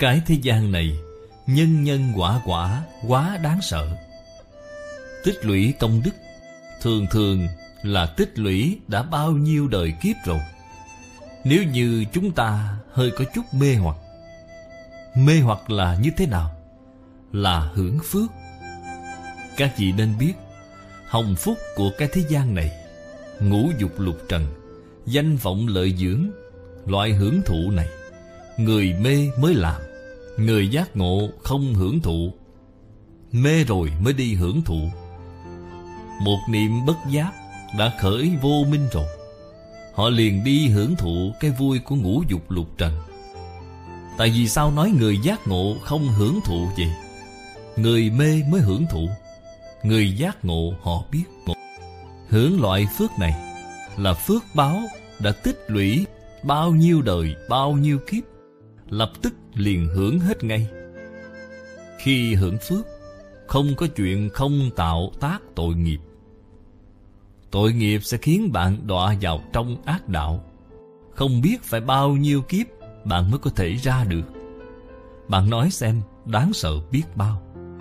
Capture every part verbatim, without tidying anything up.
Cái thế gian này nhân nhân quả quả quá đáng sợ. Tích lũy công đức thường thường là tích lũy đã bao nhiêu đời kiếp rồi. Nếu như chúng ta hơi có chút mê hoặc. Mê hoặc là như thế nào? Là hưởng phước. Các vị nên biết, hồng phúc của cái thế gian này, ngũ dục lục trần, danh vọng lợi dưỡng, loại hưởng thụ này, người mê mới làm, người giác ngộ không hưởng thụ. Mê rồi mới đi hưởng thụ. Một niệm bất giác đã khởi vô minh rồi, họ liền đi hưởng thụ cái vui của ngũ dục lục trần. Tại vì sao nói người giác ngộ không hưởng thụ vậy? Người mê mới hưởng thụ. Người giác ngộ họ biết ngộ. Hưởng loại phước này là phước báo đã tích lũy bao nhiêu đời, bao nhiêu kiếp, lập tức liền hưởng hết ngay. Khi hưởng phước, không có chuyện không tạo tác tội nghiệp. Tội nghiệp sẽ khiến bạn đọa vào trong ác đạo. Không biết phải bao nhiêu kiếp bạn mới có thể ra được. Bạn nói xem, đáng sợ biết bao.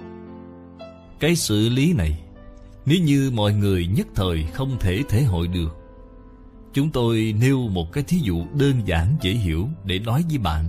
Cái xử lý này, nếu như mọi người nhất thời không thể thể hội được, chúng tôi nêu một cái thí dụ đơn giản dễ hiểu để nói với bạn.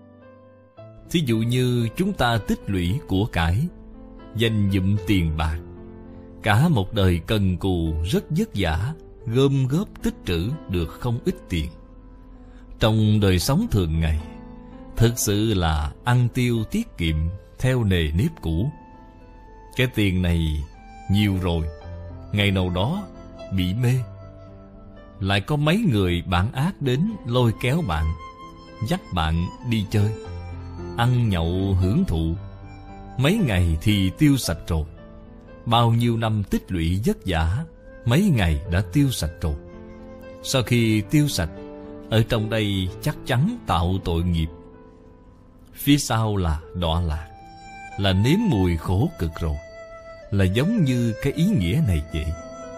Thí dụ như chúng ta tích lũy của cải, dành dụm tiền bạc, cả một đời cần cù rất vất vả, gom góp tích trữ được không ít tiền. Trong đời sống thường ngày, thực sự là ăn tiêu tiết kiệm theo nề nếp cũ. Cái tiền này nhiều rồi, ngày nào đó bị mê, lại có mấy người bạn ác đến lôi kéo bạn, dắt bạn đi chơi, ăn nhậu hưởng thụ. Mấy ngày thì tiêu sạch rồi. Bao nhiêu năm tích lũy vất vả, mấy ngày đã tiêu sạch rồi. Sau khi tiêu sạch, ở trong đây chắc chắn tạo tội nghiệp. Phía sau là đọa lạc, là nếm mùi khổ cực rồi. Là giống như cái ý nghĩa này vậy.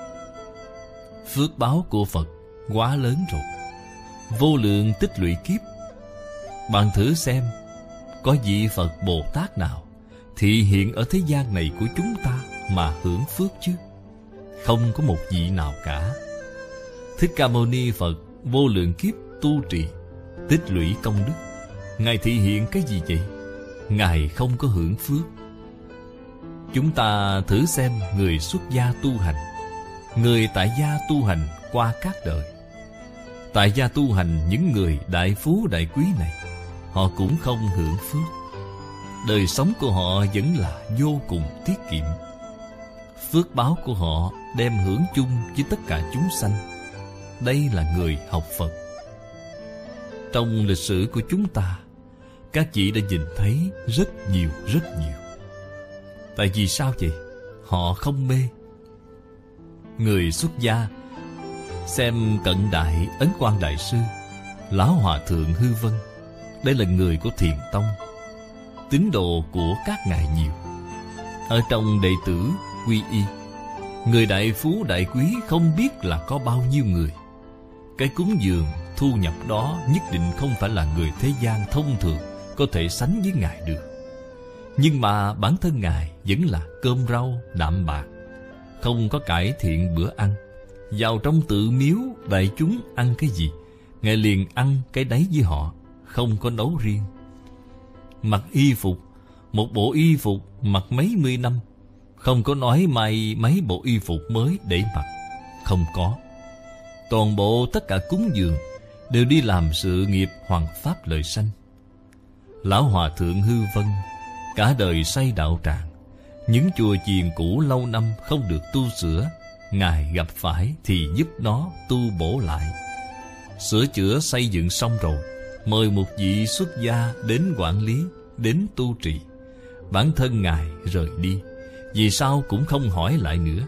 Phước báo của Phật quá lớn rồi, vô lượng tích lũy kiếp. Bạn thử xem, có vị Phật Bồ Tát nào thị hiện ở thế gian này của chúng ta mà hưởng phước chứ? Không có một vị nào cả. Thích Ca Mâu Ni Phật vô lượng kiếp tu trì, tích lũy công đức, Ngài thị hiện cái gì vậy? Ngài không có hưởng phước. Chúng ta thử xem người xuất gia tu hành, người tại gia tu hành qua các đời. Tại gia tu hành những người đại phú đại quý này, họ cũng không hưởng phước. Đời sống của họ vẫn là vô cùng tiết kiệm. Phước báo của họ đem hưởng chung với tất cả chúng sanh. Đây là người học Phật. Trong lịch sử của chúng ta, các vị đã nhìn thấy rất nhiều rất nhiều. Tại vì sao vậy? Họ không mê. Người xuất gia, xem cận đại Ấn Quang Đại Sư, Lão Hòa Thượng Hư Vân, đây là người của Thiền Tông, tín đồ của các ngài nhiều. Ở trong đệ tử quy y, người đại phú đại quý không biết là có bao nhiêu người. Cái cúng dường thu nhập đó nhất định không phải là người thế gian thông thường có thể sánh với ngài được. Nhưng mà bản thân ngài vẫn là cơm rau đạm bạc, không có cải thiện bữa ăn. Vào trong tự miếu đại chúng ăn cái gì, ngài liền ăn cái đấy với họ, không có nấu riêng. Mặc y phục, một bộ y phục mặc mấy mươi năm, không có nói may mấy bộ y phục mới để mặc, không có. Toàn bộ tất cả cúng dường đều đi làm sự nghiệp hoằng pháp lợi sanh. Lão Hòa Thượng Hư Vân cả đời xây đạo tràng, những chùa chiền cũ lâu năm không được tu sửa, ngài gặp phải thì giúp nó tu bổ lại. Sửa chữa xây dựng xong rồi, mời một vị xuất gia đến quản lý, đến tu trì. Bản thân ngài rời đi, vì sao cũng không hỏi lại nữa.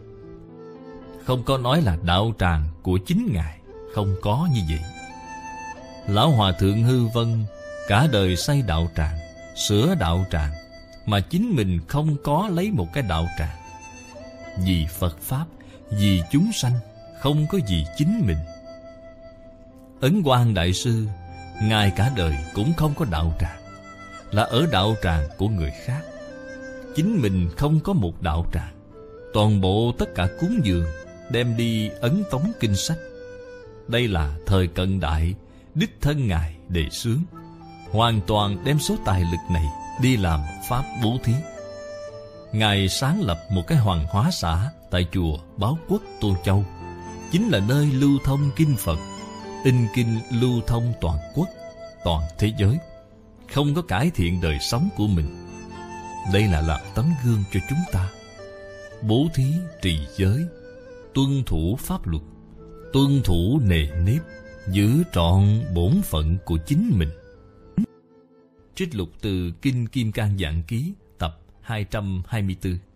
Không có nói là đạo tràng của chính ngài, không có như vậy. Lão Hòa Thượng Hư Vân cả đời xây đạo tràng, sửa đạo tràng, mà chính mình không có lấy một cái đạo tràng. Vì Phật Pháp, vì chúng sanh, không có gì chính mình. Ấn Quang Đại Sư, ngài cả đời cũng không có đạo tràng, là ở đạo tràng của người khác. Chính mình không có một đạo tràng. Toàn bộ tất cả cúng dường đem đi ấn tống kinh sách. Đây là thời cận đại đích thân Ngài đề xướng, hoàn toàn đem số tài lực này đi làm pháp bố thí. Ngài sáng lập một cái hoàng hóa xã tại chùa Báo Quốc Tô Châu, chính là nơi lưu thông kinh Phật, in kinh lưu thông toàn quốc, toàn thế giới, không có cải thiện đời sống của mình. Đây là làm tấm gương cho chúng ta. Bố thí trì giới, tuân thủ pháp luật, tuân thủ nề nếp, giữ trọn bổn phận của chính mình. Trích lục từ Kinh Kim Cang Giảng Ký tập hai trăm hai mươi tư.